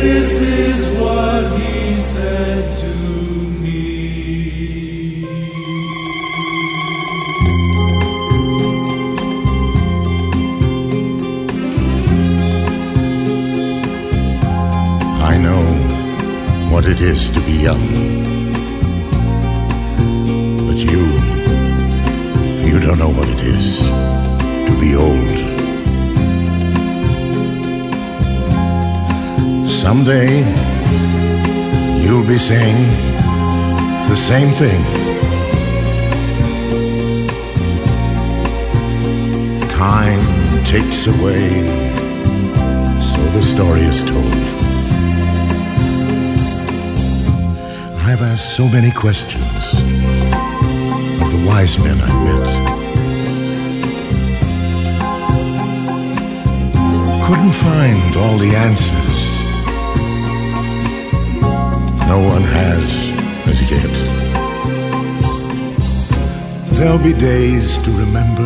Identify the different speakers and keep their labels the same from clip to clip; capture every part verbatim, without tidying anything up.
Speaker 1: This is what he said to me.
Speaker 2: I know what it is to be young, but you, you don't know what it is to be old. Someday you'll be saying the same thing. Time takes away, so the story is told. I've asked so many questions of the wise men I've met. Couldn't find all the answers. No one has as yet. There'll be days to remember,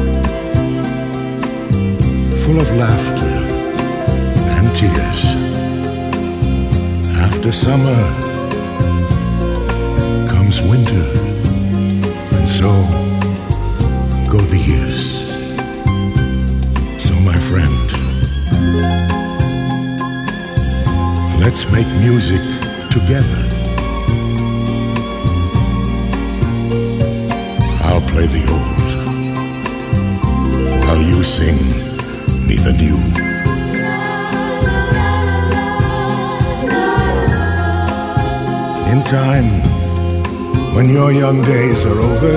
Speaker 2: full of laughter and tears. After summer comes winter, and so go the years. So my friend, let's make music together. I'll play the old while you sing me the new. In time, when your young days are over,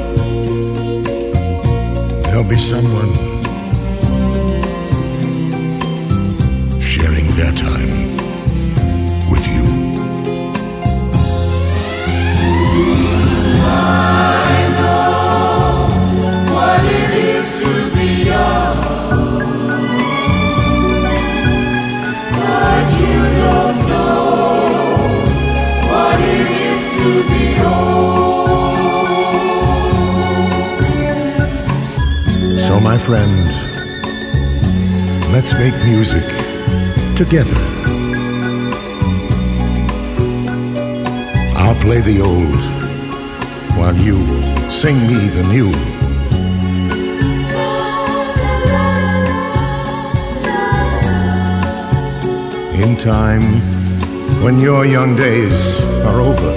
Speaker 2: there'll be someone sharing their time with you.
Speaker 1: I know what it is to be young, but you don't know what it is to be old.
Speaker 2: So my friend, let's make music together. I'll play the old while you sing me the new. In time, when your young days are over,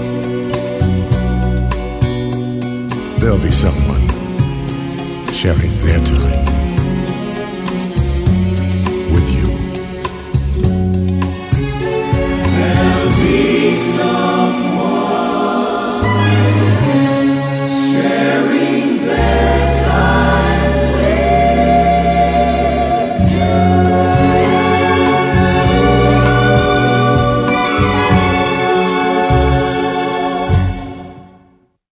Speaker 2: there'll be someone sharing their time with you.